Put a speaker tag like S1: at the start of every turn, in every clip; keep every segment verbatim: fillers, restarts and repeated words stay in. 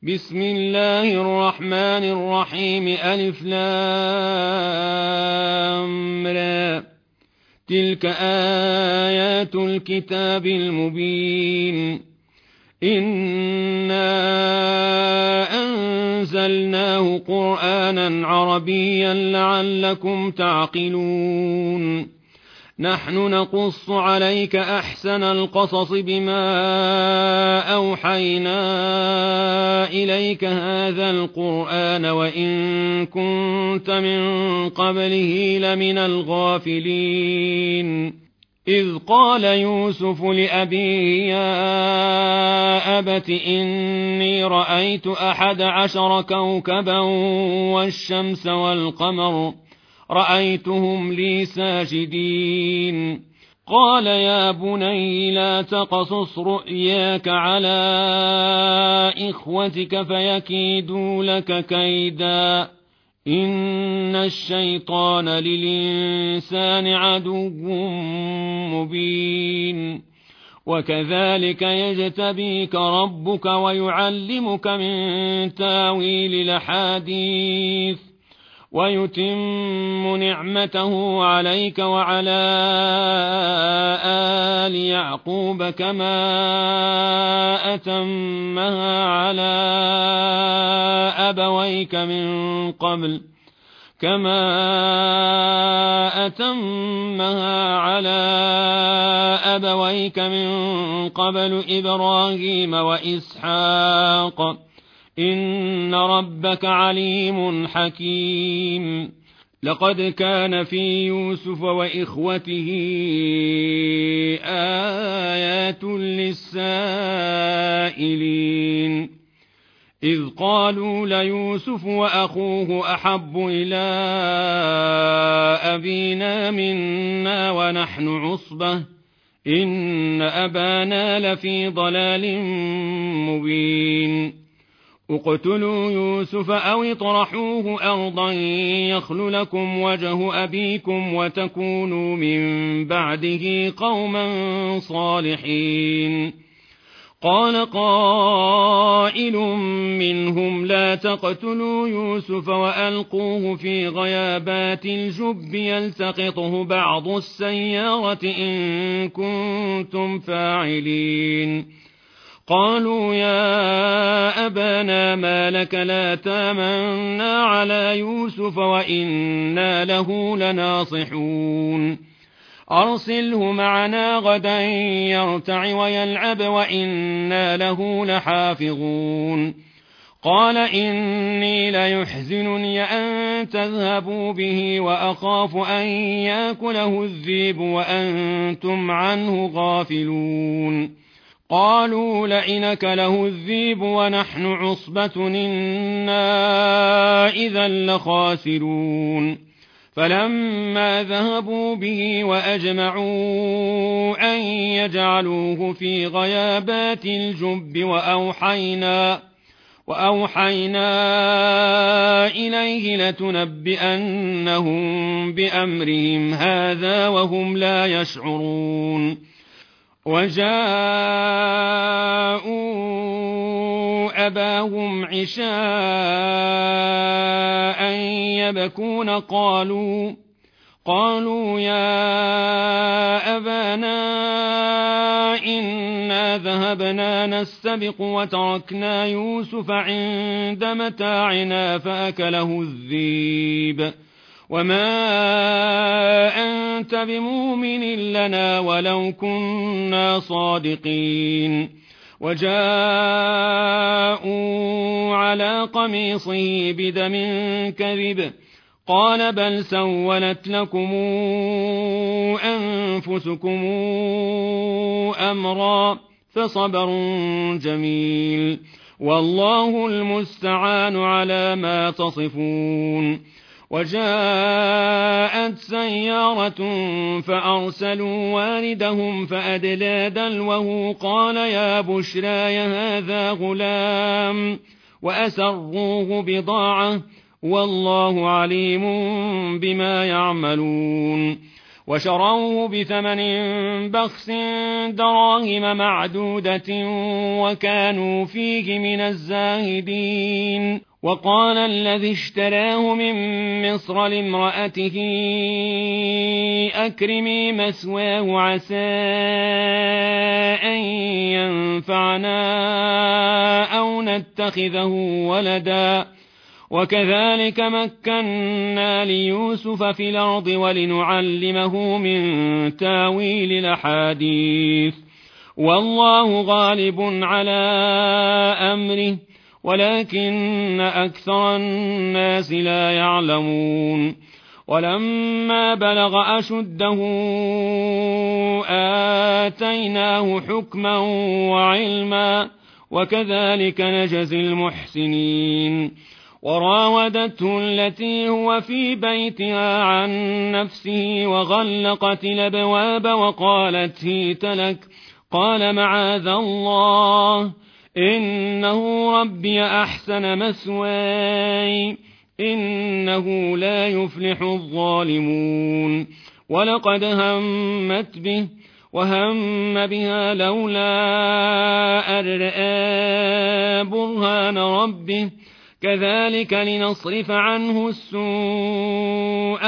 S1: بسم الله الرحمن الرحيم ألف لام را تلك آيات الكتاب المبين إنا أنزلناه قرآنا عربيا لعلكم تعقلون نحن نقص عليك أحسن القصص بما أوحينا إليك هذا القرآن وإن كنت من قبله لمن الغافلين إذ قال يوسف لأبيه يا أبت إني رأيت أحد عشر كوكبا والشمس والقمر رأيتهم لي ساجدين قال يا بني لا تقصص رؤياك على إخوتك فيكيدوا لك كيدا إن الشيطان للإنسان عدو مبين وكذلك يجتبيك ربك ويعلمك من تاويل الأحاديث ويتم نعمته عليك وعلى آل يعقوب كما أتمها على أبويك من قبل كما أتمها على أبويك من قبل إبراهيم وإسحاق إن ربك عليم حكيم لقد كان في يوسف وإخوته آيات للسائلين إذ قالوا ليوسف وأخوه أحب إلى أبينا منا ونحن عصبة إن أبانا لفي ضلال مبين اقتلوا يوسف أو اطرحوه أرضا يخل لكم وجه أبيكم وتكونوا من بعده قوما صالحين قال قائل منهم لا تقتلوا يوسف وألقوه في غيابات الجب يلتقطه بعض السيارة إن كنتم فاعلين قالوا يا أبانا ما لك لا تامنا على يوسف وإنا له لناصحون أرسله معنا غدا يرتع ويلعب وإنا له لحافظون قال إني ليحزنني أن تذهبوا به وأخاف أن يأكله الذئب وأنتم عنه غافلون قالوا لئن أكله الذئب ونحن عصبة إنا إذا لخاسرون فلما ذهبوا به وأجمعوا أن يجعلوه في غيابات الجب وأوحينا وأوحينا إليه لتنبئنهم بأمرهم هذا وهم لا يشعرون وجاءوا أباهم عشاء يبكون قالوا قالوا يا أبانا إنا ذهبنا نستبق وتركنا يوسف عند متاعنا فأكله الذئب وما أنت بمؤمن لنا ولو كنا صادقين وجاءوا على قميصه بدم كذب قال بل سولت لكم أنفسكم أمرا فصبر جميل والله المستعان على ما تصفون وجاءت سيارة فأرسلوا واردهم فأدلى دلوه قال يا بشرى هذا غلام وأسروه بضاعة والله عليم بما يعملون وشروه بثمن بخس دراهم معدودة وكانوا فيه من الزاهدين. وقال الذي اشتراه من مصر لامرأته أكرمي مثواه عسى أن ينفعنا أو نتخذه ولدا وكذلك مكنا ليوسف في الأرض ولنعلمه من تاويل الأحاديث والله غالب على أمره ولكن أكثر الناس لا يعلمون. ولما بلغ أشده آتيناه حكما وعلما وكذلك نجزي المحسنين. وراودته التي هو في بيتها عن نفسه وغلقت الأبواب وقالت هيت لك قال معاذ الله إنه ربي أحسن مثواي إنه لا يفلح الظالمون. ولقد همت به وهم بها لولا أن رأى برهان ربه كذلك لنصرف عنه السوء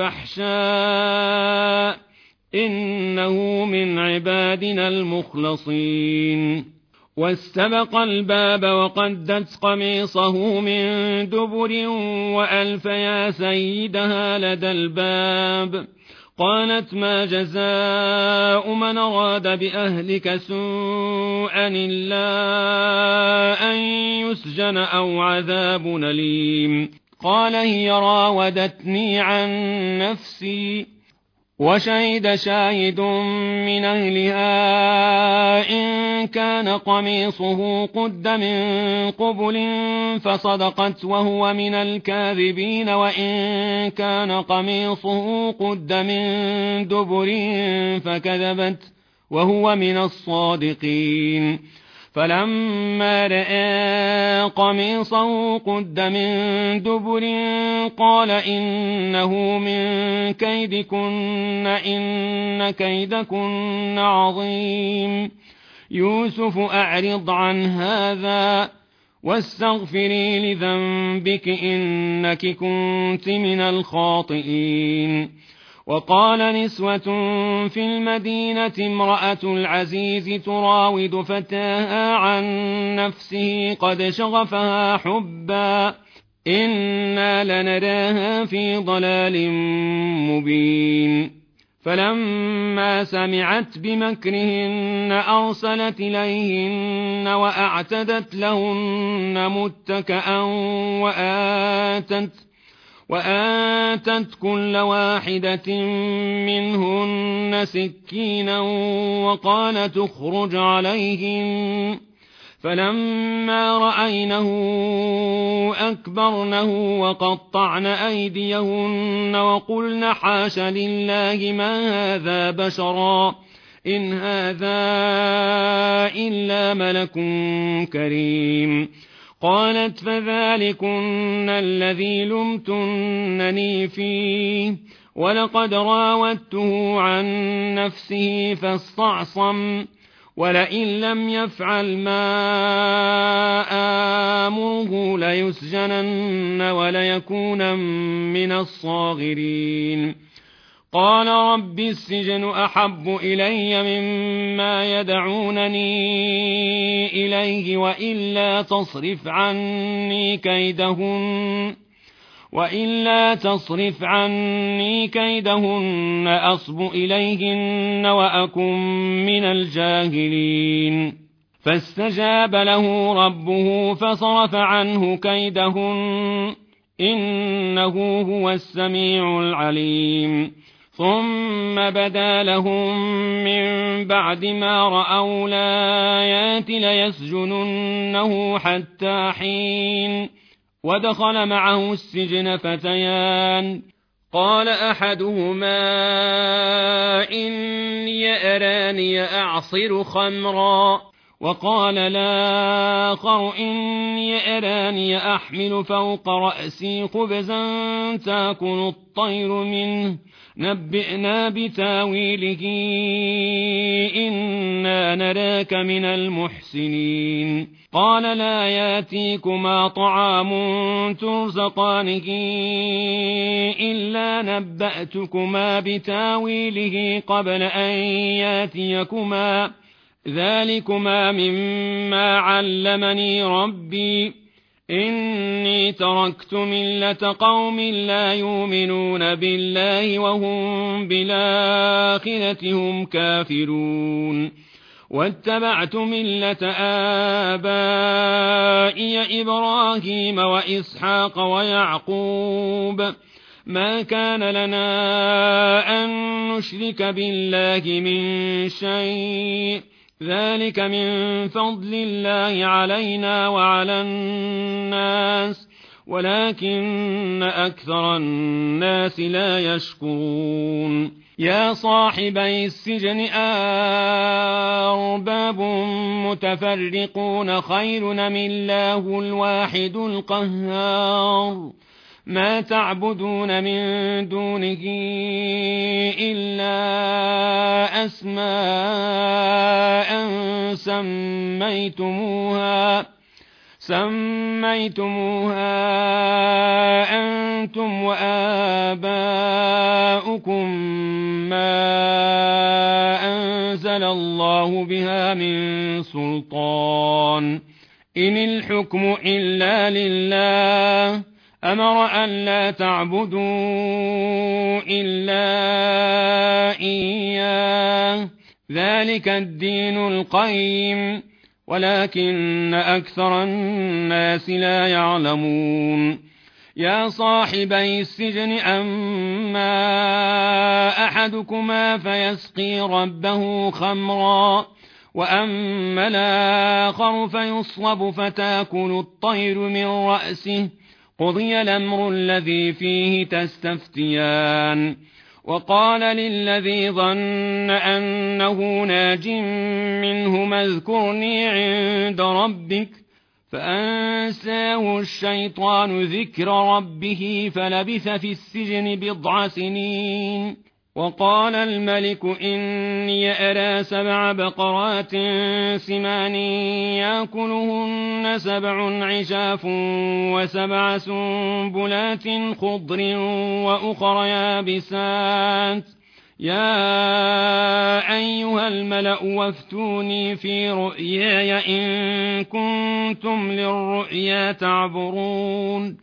S1: والفحشاء إنه من عبادنا المخلصين. واستبق الباب وقدت قميصه من دبر وألف يا سيدها لدى الباب قالت ما جزاء من أراد بأهلك سوءا إلا أن يسجن أو عذاب أليم. قال هي راودتني عن نفسي وشهد شاهد من أهلها إن كان قميصه قد من قبل فصدقت وهو من الكاذبين وإن كان قميصه قد من دبر فكذبت وهو من الصادقين. فلما رأى قميصه قد من دبر قال إنه من كيدكن إن كيدكن عظيم. يوسف أعرض عن هذا واستغفري لذنبك إنك كنت من الخاطئين. وقال نسوة في المدينة امرأة العزيز تراود فتاها عن نفسه قد شغفها حبا إنا لنراها في ضلال مبين. فلما سمعت بمكرهن أرسلت إليهن وأعتدت لهن متكأ وآتت وآتت كل واحدة منهن سكينا وقال تخرج عليهم فلما رأينه أكبرنه وقطعن أيديهن وقلن حاش لله ما هذا بشرا إن هذا إلا ملك كريم. قالت فذلكن الذي لمتنني فيه ولقد راودته عن نفسه فاستعصم ولئن لم يفعل ما آمره ليسجنن وليكون من الصاغرين. قال رب السجن أحب إلي مما يدعونني إليه وإلا تصرف عني كيدهن وإلا تصرف عني كيدهن أصب إليهن وأكن من الجاهلين. فاستجاب له ربه فصرف عنه كيدهن إنه هو السميع العليم. ثم بدا لهم من بعد ما رأوا الآيات ليسجننه حتى حين. ودخل معه السجن فتيان قال أحدهما إني أراني أعصر خمرا وقال الآخر إني أراني أحمل فوق رأسي خبزا تأكل الطير منه نبئنا بتاويله إنا نراك من المحسنين قال لا ياتيكما طعام ترزقانه إلا نبأتكما بتاويله قبل أن ياتيكما ذلكما مما علمني ربي إني تركت ملة قوم لا يؤمنون بالله وهم بالآخرة هم كافرون واتبعت ملة آبائي إبراهيم وإسحاق ويعقوب ما كان لنا أن نشرك بالله من شيء ذلك من فضل الله علينا وعلى الناس ولكن أكثر الناس لا يشكرون يا صاحبي السجن أرباب متفرقون خير أم الله الواحد القهار ما تعبدون من دونه إلا أسماء سميتموها سميتموها أنتم وآباؤكم ما أنزل الله بها من سلطان إن الحكم إلا لله أمر أن لا تعبدوا إلا إياه ذلك الدين القيم ولكن أكثر الناس لا يعلمون يا صاحبي السجن أما أحدكما فيسقي ربه خمرا وأما الآخر فيصلب فتاكل الطير من رأسه قضي الأمر الذي فيه تستفتيان وقال للذي ظن أنه ناج منهما اذكرني عند ربك فأنساه الشيطان ذكر ربه فلبث في السجن بضع سنين وقال الملك إني أرى سبع بقرات سمان يأكلهن سبع عجاف وسبع سنبلات خضر وأخر يابسات يا أيها الملأ وافتوني في رؤياي إن كنتم للرؤيا تعبرون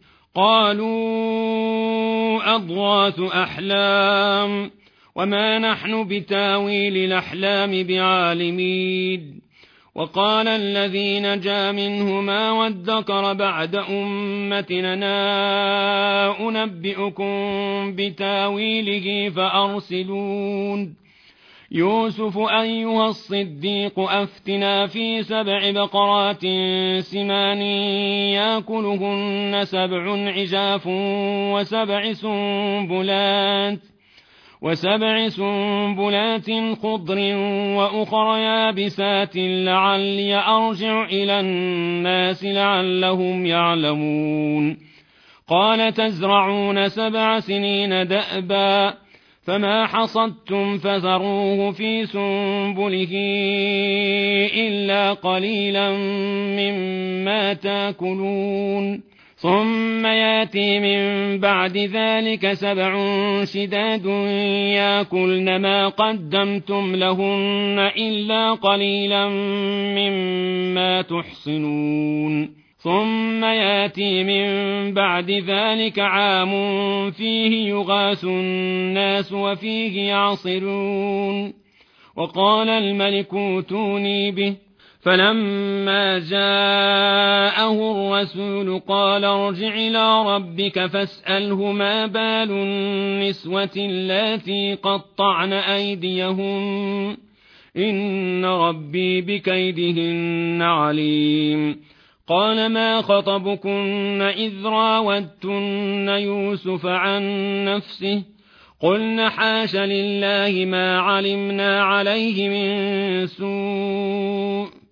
S1: قالوا أضغاث أحلام وما نحن بتاويل الأحلام بعالمين وقال الذي نجا منهما وادكر بعد أمتنا أنبئكم بتاويله فأرسلون يوسف أيها الصديق أفتنا في سبع بقرات سمان يأكلهن سبع عجاف وسبع سنبلات وسبع سنبلات خضر وأخر يابسات لعلي أرجع إلى الناس لعلهم يعلمون قال تزرعون سبع سنين دأبا فما حصدتم فذروه في سنبله إلا قليلا مما تأكلون ثم ياتي من بعد ذلك سبع شداد يأكلن ما قدمتم لهن إلا قليلا مما تحصنون ثم ياتي من بعد ذلك عام فيه يغاث الناس وفيه يعصرون وقال الملك اوتوني به فلما جاءه الرسول قال ارجع إلى ربك فاسأله ما بال النسوة اللاتي قطعن أيديهن إن ربي بكيدهن عليم قال ما خطبكن إذ راودتن يوسف عن نفسه قلن حاش لله ما علمنا عليه من سوء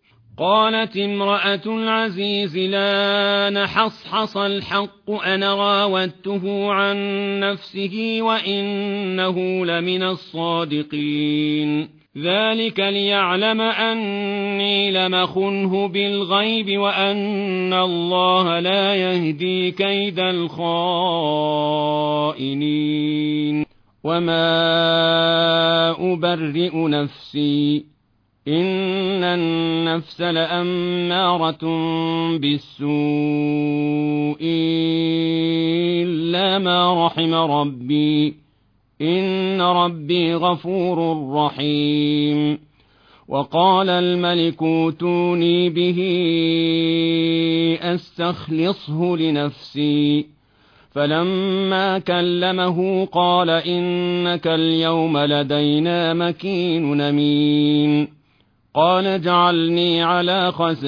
S1: قالت امرأة العزيز لا نحصحص الحق أنا راودته عن نفسه وإنه لمن الصادقين ذلك ليعلم أني لم أخنه بالغيب وأن الله لا يهدي كيد الخائنين وما أبرئ نفسي إن النفس لأمارة بالسوء إلا ما رحم ربي إن ربي غفور رحيم وقال الملك اوتوني به أستخلصه لنفسي فلما كلمه قال إنك اليوم لدينا مكين أمين قال اجعلني على خزائن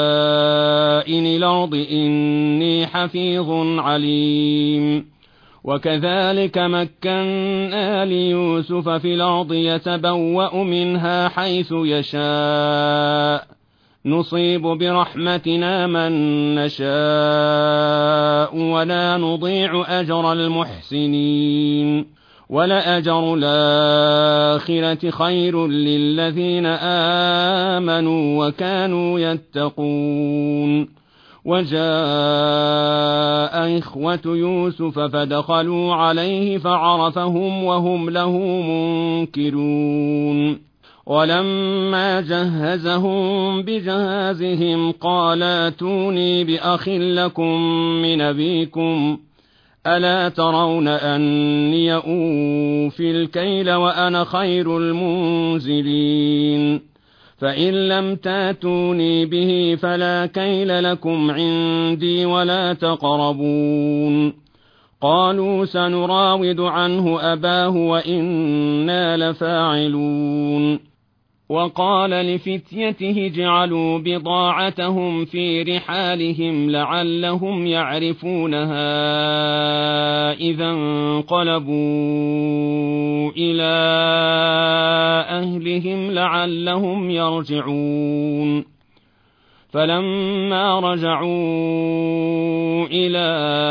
S1: الأرض إني حفيظ عليم وكذلك مكنا ليوسف في الأرض يتبوأ منها حيث يشاء نصيب برحمتنا من نشاء ولا نضيع أجر المحسنين ولأجر الآخرة خير للذين آمنوا وكانوا يتقون وجاء إخوة يوسف فدخلوا عليه فعرفهم وهم له منكرون ولما جهزهم بجهازهم قال ائتوني بأخ لكم من أبيكم ألا ترون أني أوفي الكيل وأنا خير المنزلين فإن لم تاتوني به فلا كيل لكم عندي ولا تقربون قالوا سنراود عنه أباه وإنا لفاعلون وقال لفتيته اجعلوا بضاعتهم في رحالهم لعلهم يعرفونها إذا انقلبوا إلى أهلهم لعلهم يرجعون فلما رجعوا إلى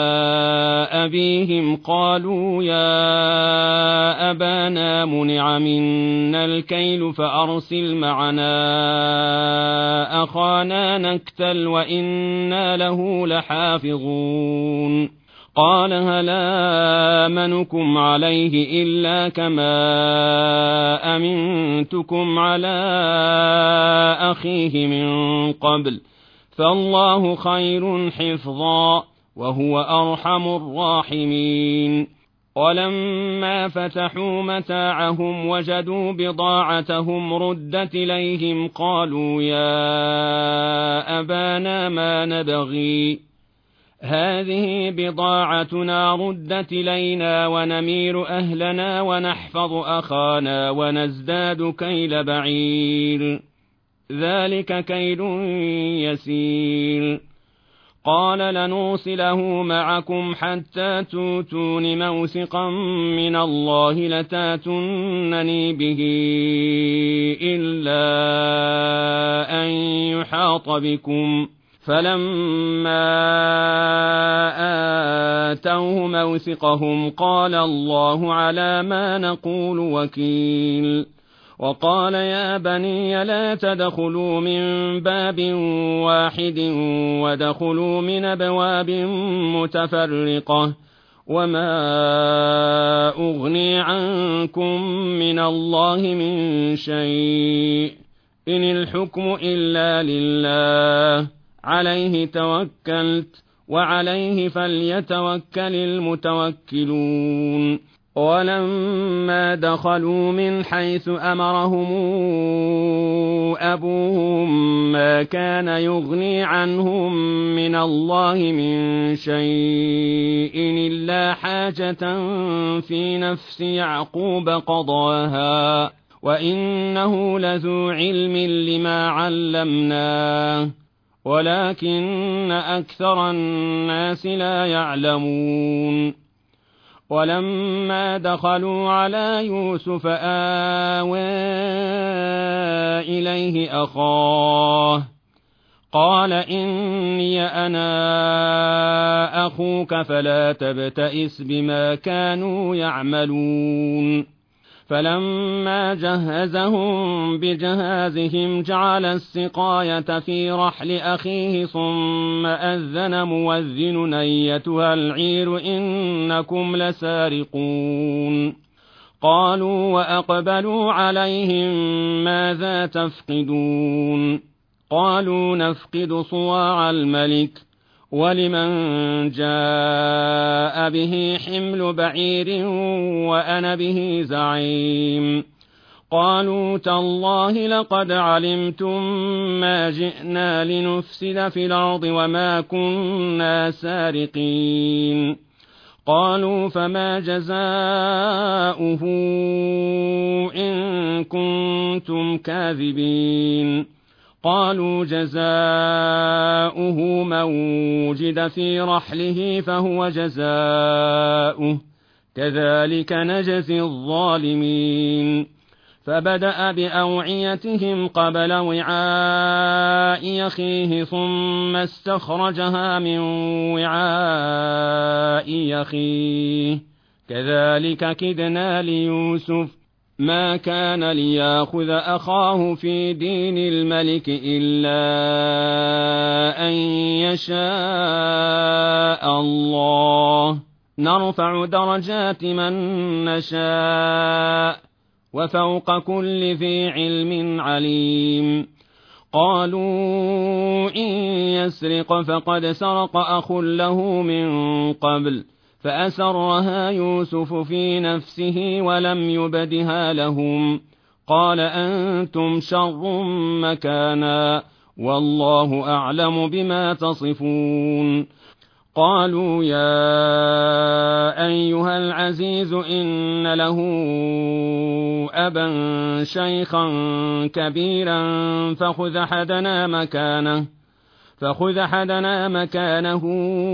S1: أبيهم قالوا يا أبانا منع منا الكيل فأرسل معنا أخانا نكتل وإنا له لحافظون قال هل آمنكم عليه إلا كما أمنتكم على أخيه من قبل فالله خير حفظا وهو أرحم الراحمين ولما فتحوا متاعهم وجدوا بضاعتهم ردت إليهم قالوا يا أبانا ما نبغي هذه بضاعتنا ردت إلينا ونمير أهلنا ونحفظ أخانا ونزداد كيل بعير ذلك كيل يسير قال لنرسله معكم حتى توتون موثقا من الله لتاتونني به إلا أن يحاط بكم فلما آتوه موثقهم قال الله على ما نقول وكيل وقال يا بني لا تدخلوا من باب واحد ودخلوا من أبواب متفرقة وما أغني عنكم من الله من شيء إن الحكم إلا لله عليه توكلت وعليه فليتوكل المتوكلون ولما دخلوا من حيث أمرهم أبوهم ما كان يغني عنهم من الله من شيء إلا حاجة في نفس يعقوب قضاها وإنه لذو علم لما علمناه ولكن أكثر الناس لا يعلمون ولما دخلوا على يوسف آوى إليه أخاه قال إني أنا أخوك فلا تبتئس بما كانوا يعملون. فلما جهزهم بجهازهم جعل السقاية في رحل أخيه ثم أذن مؤذن أيتها العير إنكم لسارقون. قالوا وأقبلوا عليهم ماذا تفقدون؟ قالوا نفقد صواع الملك ولمن جاء به حمل بعير وأنا به زعيم. قالوا تالله لقد علمتم ما جئنا لنفسد في الأرض وما كنا سارقين. قالوا فما جزاؤه إن كنتم كاذبين؟ قالوا جزاؤه من وجد في رحله فهو جزاؤه كذلك نجزي الظالمين. فبدأ بأوعيتهم قبل وعاء أخيه ثم استخرجها من وعاء أخيه كذلك كدنا ليوسف ما كان ليأخذ أخاه في دين الملك إلا أن يشاء الله نرفع درجات من نشاء وفوق كل ذي علم عليم. قالوا إن يسرق فقد سرق أخ له من قبل فأسرها يوسف في نفسه ولم يبدها لهم. قال أنتم شر مكانا والله أعلم بما تصفون. قالوا يا أيها العزيز إن له أبا شيخا كبيرا فخذ أحدنا مكانه فخذ أحدنا مكانه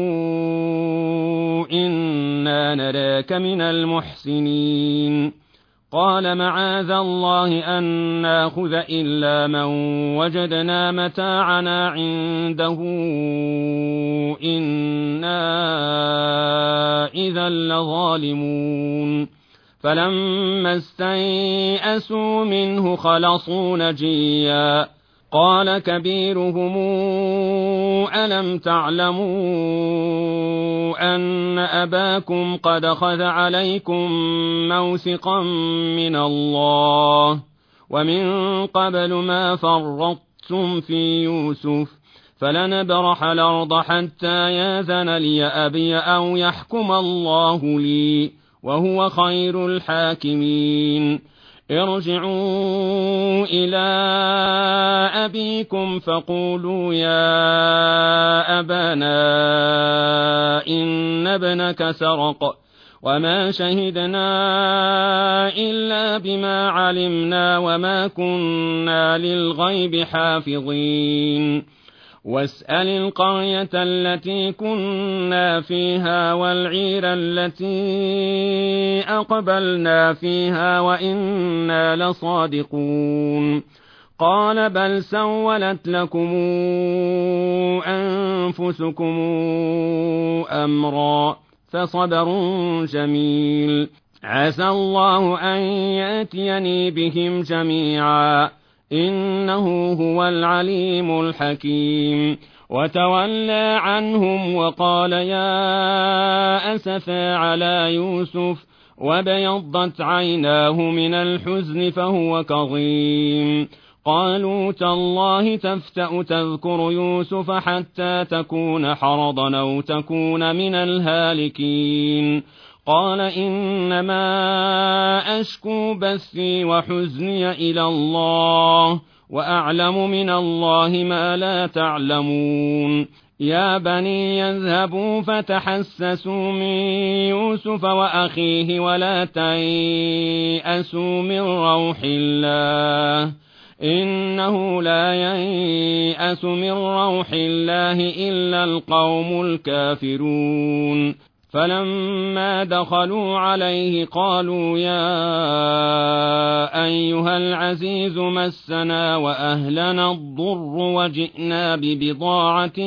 S1: إنا نراك من المحسنين. قال معاذ الله أن ناخذ إلا من وجدنا متاعنا عنده إنا إذا لظالمون. فلما استيئسوا منه خلصوا نجيا. قال كبيرهم ألم تعلموا أن أباكم قد أخذ عليكم موثقا من الله ومن قبل ما فرطتم في يوسف فلنبرح الأرض حتى ياذن لي أبي أو يحكم الله لي وهو خير الحاكمين. ارجعوا إلى أبيكم فقولوا يا أبانا إن ابنك سرق وما شهدنا إلا بما علمنا وما كنا للغيب حافظين. واسأل القرية التي كنا فيها والعير التي أقبلنا فيها وإنا لصادقون. قال بل سولت لكم أنفسكم أمرا فصبر جميل عسى الله أن يأتيني بهم جميعا إنه هو العليم الحكيم. وتولى عنهم وقال يا أسفا على يوسف وبيضت عيناه من الحزن فهو كظيم. قالوا تالله تفتأ تذكر يوسف حتى تكون حرضا أو تكون من الهالكين. قال إنما أشكو بثي وحزني إلى الله وأعلم من الله ما لا تعلمون. يا بني يذهبوا فتحسسوا من يوسف وأخيه ولا تيأسوا من روح الله إنه لا ييأس من روح الله إلا القوم الكافرون. فلما دخلوا عليه قالوا يا أيها العزيز مسنا وأهلنا الضر وجئنا ببضاعة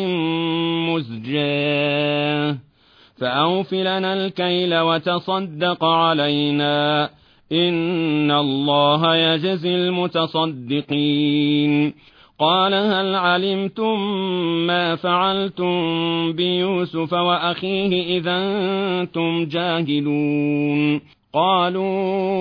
S1: مزجاة فأوف لنا الكيل وتصدق علينا إن الله يجزي المتصدقين. قال هل علمتم ما فعلتم بيوسف وأخيه إذا أنتم جاهلون؟ قالوا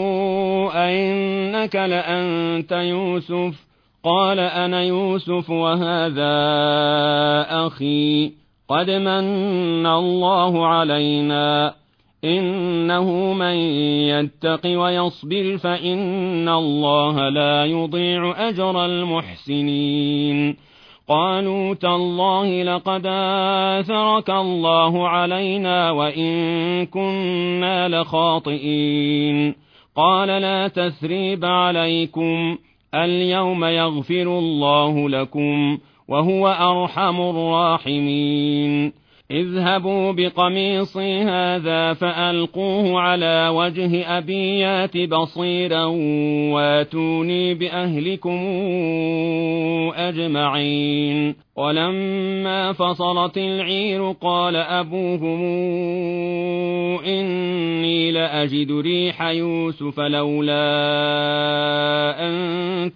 S1: أئنك لأنت يوسف؟ قال أنا يوسف وهذا أخي قد من الله علينا إنه من يتق ويصبر فإن الله لا يضيع أجر المحسنين. قالوا تالله لقد آثرك الله علينا وإن كنا لخاطئين. قال لا تثريب عليكم اليوم يغفر الله لكم وهو أرحم الراحمين. اذهبوا بقميصي هذا فألقوه على وجه أبي يات بصيرا واتوني بأهلكم أجمعين. ولما فصلت العير قال أبوهم إني لأجد ريح يوسف لولا أن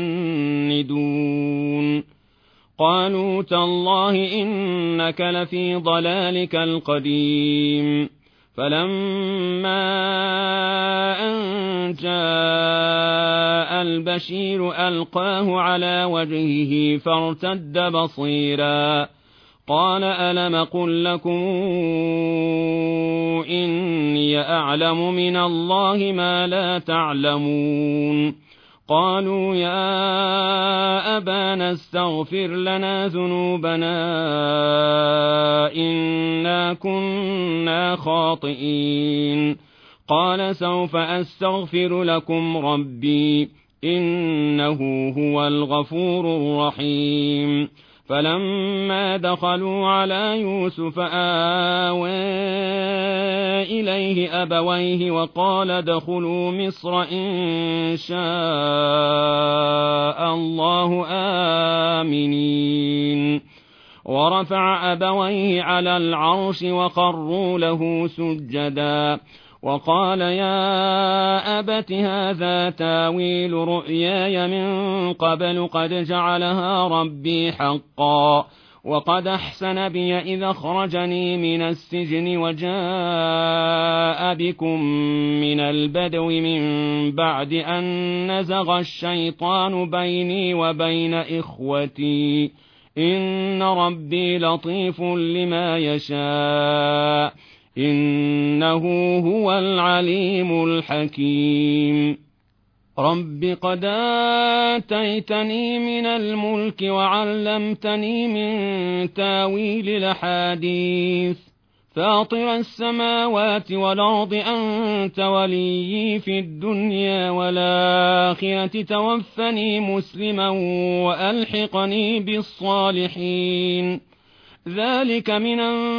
S1: تفندون. قالوا تالله إنك لفي ضلالك القديم. فلما أن جاء البشير ألقاه على وجهه فارتد بصيرا قال ألم قل لكم إني أعلم من الله ما لا تعلمون؟ قالوا يا أبانا استغفر لنا ذنوبنا إنا كنا خاطئين. قال سوف أستغفر لكم ربي إنه هو الغفور الرحيم. فلما دخلوا على يوسف آوى إليه أبويه وقال ادخلوا مصر إن شاء الله آمنين. ورفع أبويه على العرش وخروا له سجدا وقال يا أبت هذا تاويل رؤياي من قبل قد جعلها ربي حقا وقد أحسن بي إذا أخرجني من السجن وجاء بكم من البدو من بعد أن نزغ الشيطان بيني وبين إخوتي إن ربي لطيف لما يشاء إنه هو العليم الحكيم. رب قد آتيتني من الملك وعلمتني من تاويل الأحاديث فاطر السماوات والأرض أنت وليي في الدنيا والآخرة توفني مسلما وألحقني بالصالحين. ذلك من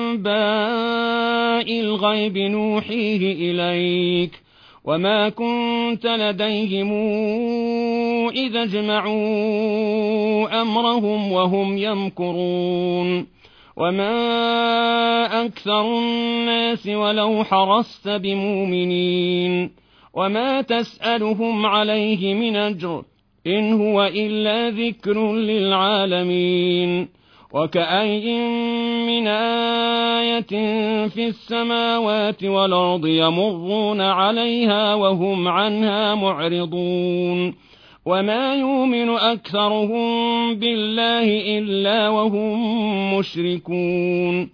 S1: أنباء الغيب نوحيه إليك وما كنت لديهم إذا اجمعوا أمرهم وهم يمكرون. وما أكثر الناس ولو حرصت بمؤمنين وما تسألهم عليه من أجر إن هو إلا ذكر للعالمين. وكأي من آية في السماوات والأرض يمرون عليها وهم عنها معرضون. وما يؤمن أكثرهم بالله إلا وهم مشركون.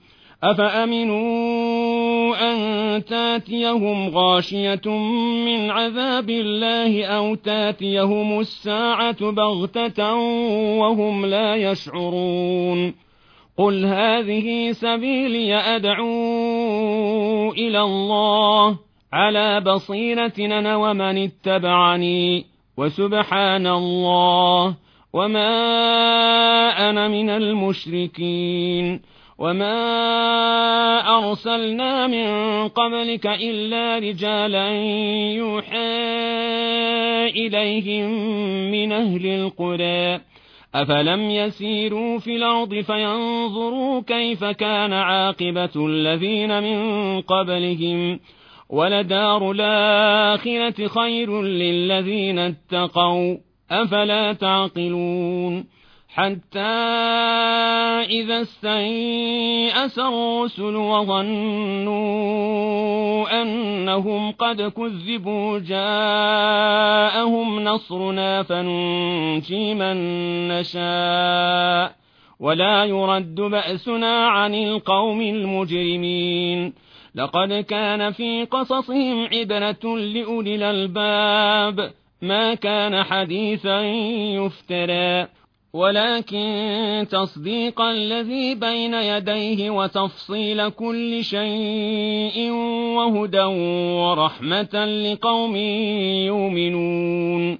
S1: أفأمنوا أن تاتيهم غاشية من عذاب الله أو تاتيهم الساعة بغتة وهم لا يشعرون. قل هذه سبيلي أدعو إلى الله على بصيرة أنا ومن اتبعني وسبحان الله وما أنا من المشركين. وما أرسلنا من قبلك إلا رجالا يوحى إليهم من أهل القرى أفلم يسيروا في الأرض فينظروا كيف كان عاقبة الذين من قبلهم ولدار الآخرة خير للذين اتقوا أفلا تعقلون حتى إذا استيأس الرسل وظنوا أنهم قد كذبوا جاءهم نصرنا فننجي من نشاء ولا يرد بأسنا عن القوم المجرمين لقد كان في قصصهم عبرة لأولي الألباب ما كان حديثا يفترى ولكن تصديق الذي بين يديه وتفصيل كل شيء وهدى ورحمة لقوم يؤمنون